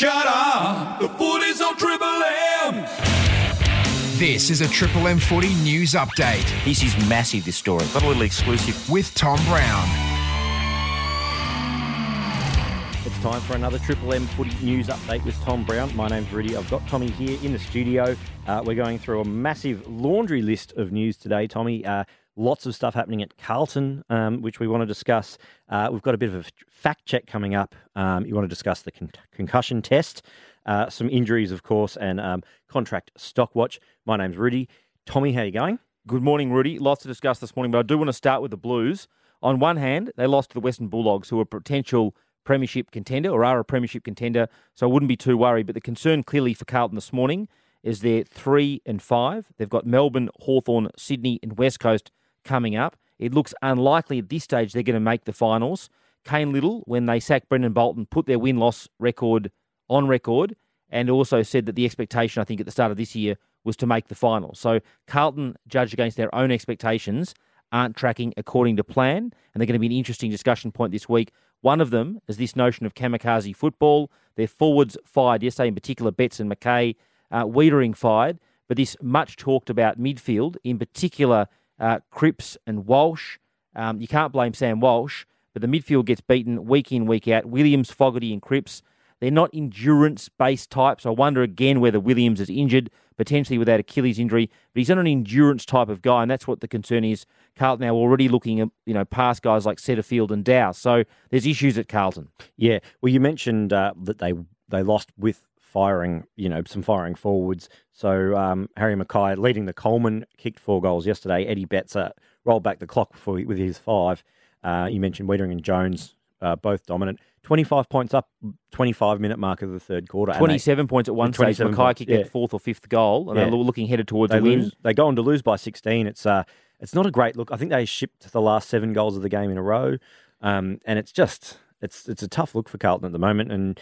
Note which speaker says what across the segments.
Speaker 1: Shut up! The footy's on Triple M!
Speaker 2: This is a Triple M Footy News Update.
Speaker 3: This is massive, this story. Got a little exclusive.
Speaker 2: With Tom Brown.
Speaker 4: It's time for another Triple M Footy News Update with Tom Brown. My name's Rudy. I've got Tommy here in the studio. We're going through a massive laundry list of news today, Tommy. Lots of stuff happening at Carlton, which we want to discuss. We've got a bit of a fact check coming up. You want to discuss the concussion test, some injuries, of course, and contract stock watch. My name's Rudy. Tommy, how you going?
Speaker 5: Good morning, Rudy. Lots to discuss this morning, but I do want to start with the Blues. On one hand, they lost to the Western Bulldogs, who are a potential premiership contender or are a premiership contender, so I wouldn't be too worried. But the concern clearly for Carlton this morning is they're 3 and 5. They've got Melbourne, Hawthorn, Sydney and West Coast coming up. It looks unlikely at this stage they're going to make the finals. Kane Little, when they sacked Brendan Bolton, put their win-loss record on record and also said that the expectation, I think, at the start of this year was to make the final. So Carlton, judged against their own expectations, aren't tracking according to plan, and they're going to be an interesting discussion point this week. One of them is this notion of kamikaze football. Their forwards fired yesterday, in particular Betts and McKay. Wiedering fired, but this much talked about midfield, in particular Cripps and Walsh. You can't blame Sam Walsh, but the midfield gets beaten week in, week out. Williams, Fogarty and Cripps, they're not endurance-based types. I wonder again whether Williams is injured, potentially with that Achilles injury, but he's not an endurance type of guy, and that's what the concern is. Carlton now already looking at, past guys like Setterfield and Dow. So there's issues at Carlton.
Speaker 4: Yeah, well, you mentioned that they lost with firing, some firing forwards. So Harry Mackay leading the Coleman, kicked 4 goals yesterday. Eddie Betts rolled back the clock with his 5. You mentioned Wiedering and Jones, both dominant. 25 points up, 25-minute mark of the third quarter.
Speaker 5: 27 points at one stage. Mackay kicked that 4th or 5th goal, and they're looking headed towards a win.
Speaker 4: They go on to lose by 16. It's not a great look. I think they shipped the last 7 goals of the game in a row, and it's a tough look for Carlton at the moment. And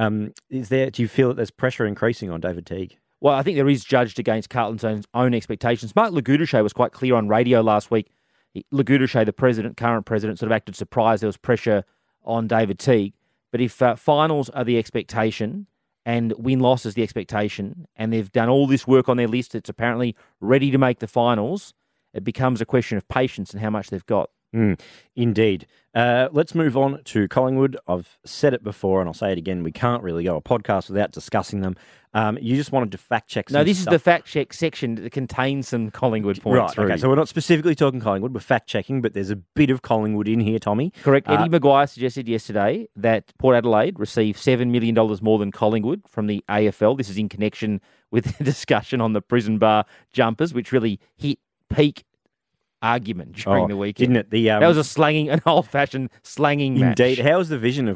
Speaker 4: do you feel that there's pressure increasing on David Teague?
Speaker 5: Well, I think there is, judged against Carlton's own expectations. Mark Lagudichet was quite clear on radio last week. Lagudichet, the current president, sort of acted surprised there was pressure on David Teague. But if finals are the expectation and win-loss is the expectation, and they've done all this work on their list, it's apparently ready to make the finals, it becomes a question of patience and how much they've got.
Speaker 4: Indeed. Let's move on to Collingwood. I've said it before and I'll say it again. We can't really go a podcast without discussing them. You just wanted to fact check some
Speaker 5: No, this
Speaker 4: stuff.
Speaker 5: is the fact check section that contains some Collingwood points.
Speaker 4: Right, okay. So we're not specifically talking Collingwood. We're fact checking, but there's a bit of Collingwood in here, Tommy.
Speaker 5: Correct. Eddie Maguire suggested yesterday that Port Adelaide received $7 million more than Collingwood from the AFL. This is in connection with the discussion on the prison bar jumpers, which really hit peak argument during the weekend,
Speaker 4: didn't it?
Speaker 5: That was an old-fashioned slanging match.
Speaker 4: Indeed. How was the vision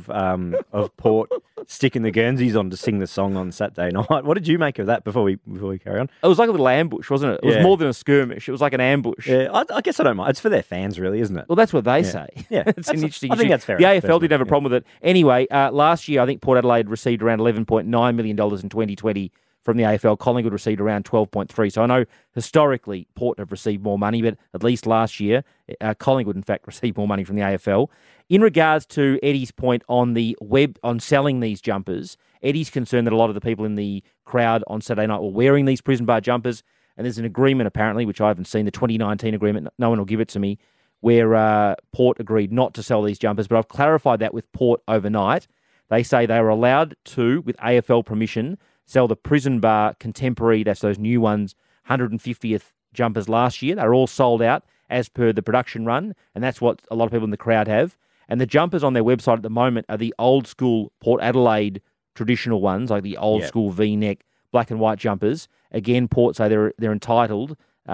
Speaker 4: of Port sticking the Guernseys on to sing the song on Saturday night? What did you make of that before we carry on?
Speaker 5: It was like a little ambush, wasn't it? It was more than a skirmish. It was like an ambush.
Speaker 4: Yeah, I guess I don't mind. It's for their fans, really, isn't it?
Speaker 5: Well, that's what they say.
Speaker 4: Yeah,
Speaker 5: it's an interesting
Speaker 4: I think that's fair.
Speaker 5: The AFL didn't have a problem with it. Anyway, last year I think Port Adelaide received around $11.9 million in 2020. From the AFL, Collingwood received around 12.3. So I know historically Port have received more money, but at least last year, Collingwood, in fact, received more money from the AFL. In regards to Eddie's point on the web, on selling these jumpers, Eddie's concerned that a lot of the people in the crowd on Saturday night were wearing these prison bar jumpers, and there's an agreement apparently, which I haven't seen, the 2019 agreement, no one will give it to me, where Port agreed not to sell these jumpers, but I've clarified that with Port overnight. They say they were allowed to, with AFL permission, sell the prison bar contemporary, that's those new ones, 150th jumpers last year. They're all sold out as per the production run, and that's what a lot of people in the crowd have. And the jumpers on their website at the moment are the old school Port Adelaide traditional ones, like the old school V-neck black and white jumpers. Again, Port say they're entitled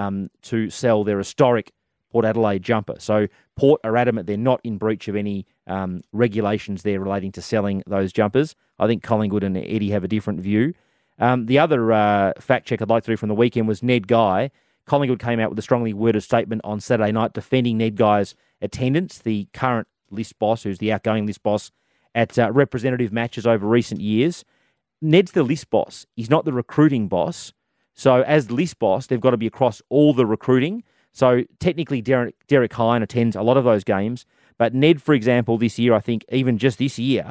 Speaker 5: to sell their historic Port Adelaide jumper. So Port are adamant they're not in breach of any regulations there relating to selling those jumpers. I think Collingwood and Eddie have a different view. The other fact check I'd like to do from the weekend was Ned Guy. Collingwood came out with a strongly worded statement on Saturday night defending Ned Guy's attendance, the current list boss, who's the outgoing list boss, at representative matches over recent years. Ned's the list boss. He's not the recruiting boss. So as the list boss, they've got to be across all the recruiting. So technically, Derek Hine attends a lot of those games. But Ned, for example, this year, I think even just this year,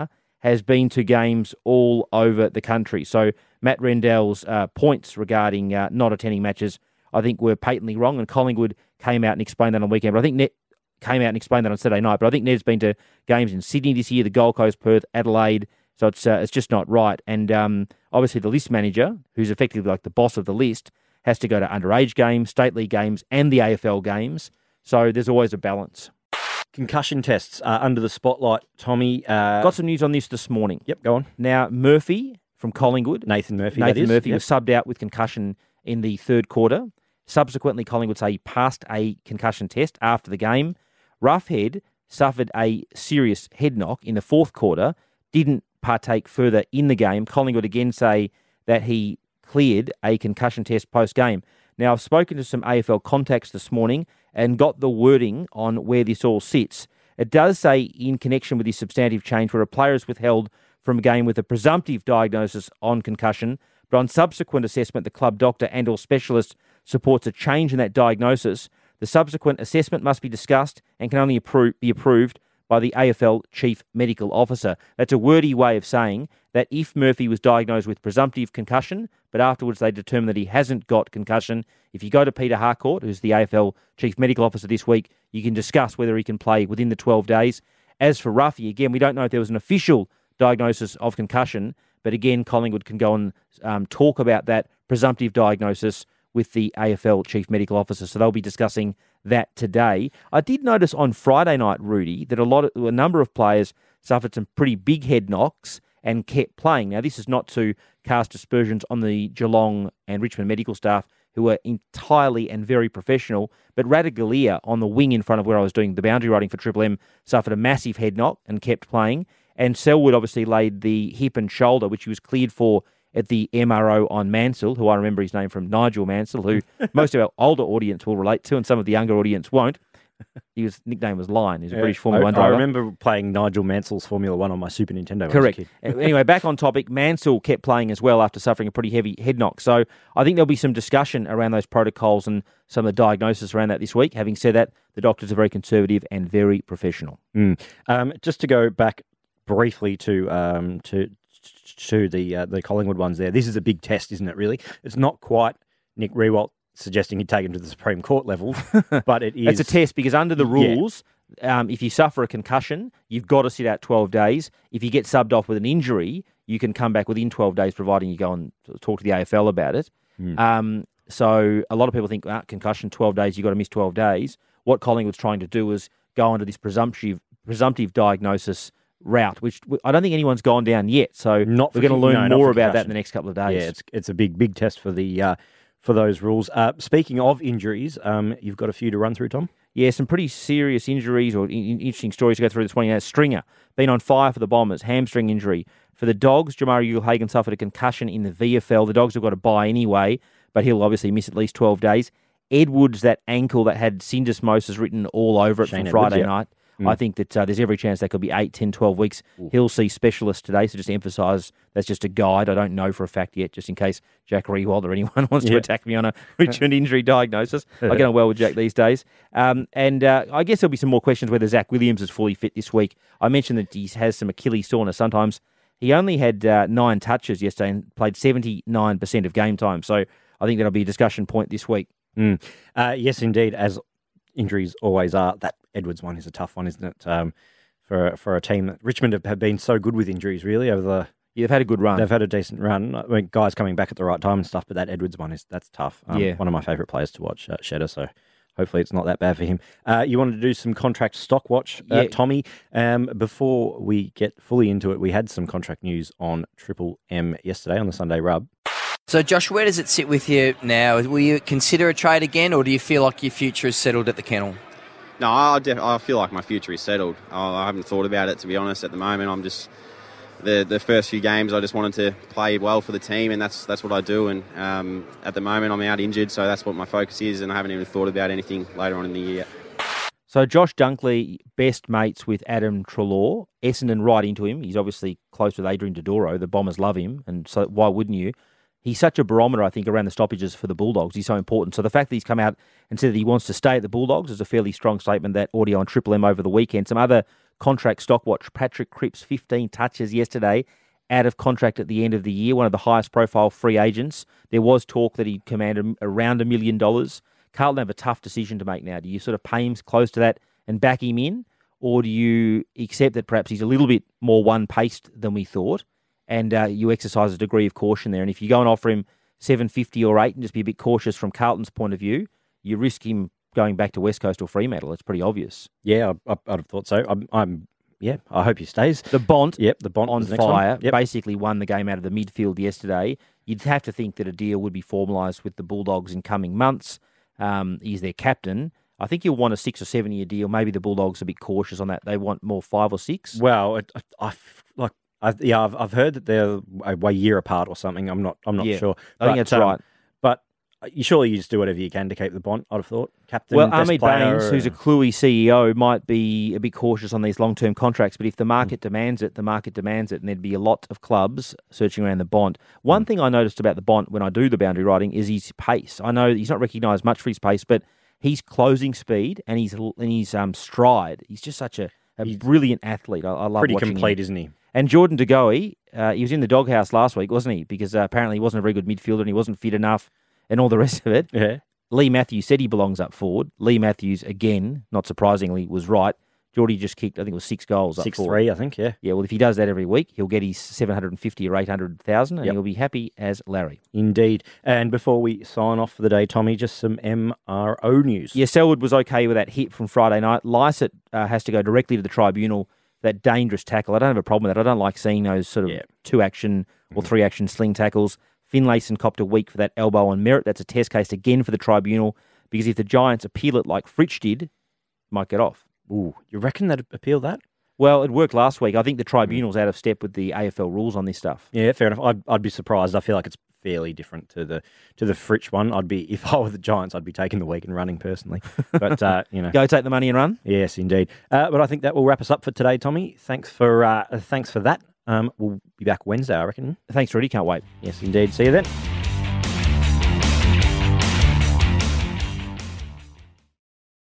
Speaker 5: has been to games all over the country. So Matt Rendell's points regarding not attending matches, I think, were patently wrong, and Collingwood came out and explained that on the weekend. But I think Ned came out and explained that on Saturday night. But I think Ned's been to games in Sydney this year, the Gold Coast, Perth, Adelaide. So it's just not right. And obviously the list manager, who's effectively like the boss of the list, has to go to underage games, state league games, and the AFL games. So there's always a balance.
Speaker 4: Concussion tests are under the spotlight, Tommy.
Speaker 5: Got some news on this morning.
Speaker 4: Yep, go on.
Speaker 5: Now, Murphy from Collingwood.
Speaker 4: Nathan Murphy
Speaker 5: was subbed out with concussion in the third quarter. Subsequently, Collingwood say he passed a concussion test after the game. Roughhead suffered a serious head knock in the fourth quarter, didn't partake further in the game. Collingwood again say that he cleared a concussion test post-game. Now, I've spoken to some AFL contacts this morning and got the wording on where this all sits. It does say in connection with this substantive change where a player is withheld from a game with a presumptive diagnosis on concussion, but on subsequent assessment, the club doctor and or specialist supports a change in that diagnosis. The subsequent assessment must be discussed and can only be approved by the AFL Chief Medical Officer. That's a wordy way of saying that if Murphy was diagnosed with presumptive concussion, but afterwards they determine that he hasn't got concussion, if you go to Peter Harcourt, who's the AFL Chief Medical Officer this week, you can discuss whether he can play within the 12 days. As for Ruffy, again, we don't know if there was an official diagnosis of concussion, but again, Collingwood can go and talk about that presumptive diagnosis with the AFL Chief Medical Officer. So they'll be discussing that today. I did notice on Friday night, Rudy, that a number of players suffered some pretty big head knocks and kept playing. Now, this is not to cast aspersions on the Geelong and Richmond medical staff, who are entirely and very professional, but Radaglia on the wing in front of where I was doing the boundary riding for Triple M suffered a massive head knock and kept playing. And Selwood obviously laid the hip and shoulder, which he was cleared for at the MRO on Mansell, who I remember his name from Nigel Mansell, who most of our older audience will relate to and some of the younger audience won't. His nickname was Lion. He's a British Formula 1 driver.
Speaker 4: I remember playing Nigel Mansell's Formula 1 on my Super Nintendo.
Speaker 5: Correct. Anyway, back on topic, Mansell kept playing as well after suffering a pretty heavy head knock. So I think there'll be some discussion around those protocols and some of the diagnosis around that this week. Having said that, the doctors are very conservative and very professional.
Speaker 4: Just to go back briefly to the Collingwood ones there, this is a big test, isn't it, really? It's not quite Nick Riewoldt suggesting he'd take him to the Supreme Court level, but it is...
Speaker 5: It's a test because under the rules, if you suffer a concussion, you've got to sit out 12 days. If you get subbed off with an injury, you can come back within 12 days, providing you go and talk to the AFL about it. So a lot of people think, concussion, 12 days, you've got to miss 12 days. What Collingwood's trying to do is go under this presumptive diagnosis route, which I don't think anyone's gone down yet. So we're going to learn more about that in the next couple of days.
Speaker 4: Yeah, it's a big test for the for those rules. Speaking of injuries, you've got a few to run through, Tom?
Speaker 5: Yeah, some pretty serious injuries or interesting stories to go through this morning. Stringer, been on fire for the Bombers, hamstring injury. For the Dogs, Jamari Ugle-Hagan suffered a concussion in the VFL. The Dogs have got to bye anyway, but he'll obviously miss at least 12 days. Edwards, that ankle that had syndesmosis written all over it from Friday night. I think that there's every chance that could be 8, 10, 12 weeks. He'll see specialists today, so just emphasise that's just a guide. I don't know for a fact yet, just in case Jack Riewoldt or anyone wants to attack me on a Richmond injury diagnosis. I get on well with Jack these days. I guess there'll be some more questions whether Zach Williams is fully fit this week. I mentioned that he has some Achilles soreness. Sometimes he only had 9 touches yesterday and played 79% of game time. So I think that'll be a discussion point this week.
Speaker 4: Yes, indeed, as injuries always are. That Edwards one is a tough one, isn't it? For a team that Richmond have been so good with injuries, really, over the...
Speaker 5: Yeah, they've had a good run.
Speaker 4: They've had a decent run. I mean, guys coming back at the right time and stuff, but that Edwards one, that's tough. One of my favourite players to watch, Shedder, so hopefully it's not that bad for him. You wanted to do some contract stock watch, Tommy. Before we get fully into it, we had some contract news on Triple M yesterday on the Sunday Rub.
Speaker 6: So, Josh, where does it sit with you now? Will you consider a trade again, or do you feel like your future is settled at the Kennel?
Speaker 7: No, I feel like my future is settled. I haven't thought about it, to be honest, at the moment. I'm just... The first few games, I just wanted to play well for the team, and that's what I do. And at the moment, I'm out injured, so that's what my focus is, and I haven't even thought about anything later on in the year.
Speaker 5: So Josh Dunkley, best mates with Adam Treloar. Essendon right into him. He's obviously close with Adrian Dodoro. The Bombers love him, and so why wouldn't you? He's such a barometer, I think, around the stoppages for the Bulldogs. He's so important. So the fact that he's come out and said that he wants to stay at the Bulldogs is a fairly strong statement. That audio on Triple M over the weekend. Some other contract stopwatch. Patrick Cripps, 15 touches yesterday, out of contract at the end of the year, one of the highest profile free agents. There was talk that he'd command around $1 million. Carlton have a tough decision to make now. Do you sort of pay him close to that and back him in, or do you accept that perhaps he's a little bit more one-paced than we thought, and you exercise a degree of caution there? And if you go and offer him 750 or 8 and just be a bit cautious from Carlton's point of view, you risk him going back to West Coast or Fremantle. It's pretty obvious.
Speaker 4: Yeah, I'd have thought so. I hope he stays.
Speaker 5: The Bont,
Speaker 4: the Bont
Speaker 5: on fire, basically won the game out of the midfield yesterday. You'd have to think that a deal would be formalised with the Bulldogs in coming months. He's their captain. I think you'll want a 6 or 7 year deal. Maybe the Bulldogs are a bit cautious on that. They want more 5 or 6.
Speaker 4: Well, I've heard that they're a year apart or something. I'm not sure.
Speaker 5: I think that's right.
Speaker 4: But you just do whatever you can to keep the Bont, I'd have thought. Captain,
Speaker 5: well,
Speaker 4: best
Speaker 5: Ahmed
Speaker 4: player,
Speaker 5: Baines, who's a Cluey CEO, might be a bit cautious on these long-term contracts, but if the market demands it, the market demands it, and there'd be a lot of clubs searching around the Bont. One thing I noticed about the Bont when I do the boundary riding is his pace. I know he's not recognised much for his pace, but his closing speed and his stride, he's just such a brilliant athlete. I love watching him.
Speaker 4: Pretty complete, isn't he?
Speaker 5: And Jordan De Goey, he was in the doghouse last week, wasn't he? Because apparently he wasn't a very good midfielder and he wasn't fit enough and all the rest of it.
Speaker 4: Yeah.
Speaker 5: Lee Matthews said he belongs up forward. Lee Matthews, again, not surprisingly, was right. Geordie just kicked, I think it was 6 goals up forward.
Speaker 4: 6-3, I think, yeah.
Speaker 5: Yeah, well, if he does that every week, he'll get his 750 or 800,000 and he'll be happy as Larry.
Speaker 4: Indeed. And before we sign off for the day, Tommy, just some MRO news.
Speaker 5: Yeah, Selwood was okay with that hit from Friday night. Lycett has to go directly to the tribunal. That dangerous tackle, I don't have a problem with that. I don't like seeing those sort of 2-action or 3-action sling tackles. Finlayson copped a week for that elbow on merit. That's a test case again for the tribunal, because if the Giants appeal it like Fritsch did, might get off.
Speaker 4: Ooh, you reckon they'd appeal that?
Speaker 5: Well, it worked last week. I think the tribunal's out of step with the AFL rules on this stuff.
Speaker 4: Yeah, fair enough. I'd be surprised. I feel like it's fairly different to the Fritsch one. If I were the Giants, I'd be taking the week and running personally. But
Speaker 5: go take the money and run.
Speaker 4: Yes, indeed. But I think that will wrap us up for today, Tommy. Thanks for that. We'll be back Wednesday, I reckon.
Speaker 5: Thanks, Rudy. Can't wait.
Speaker 4: Yes, indeed. See you then.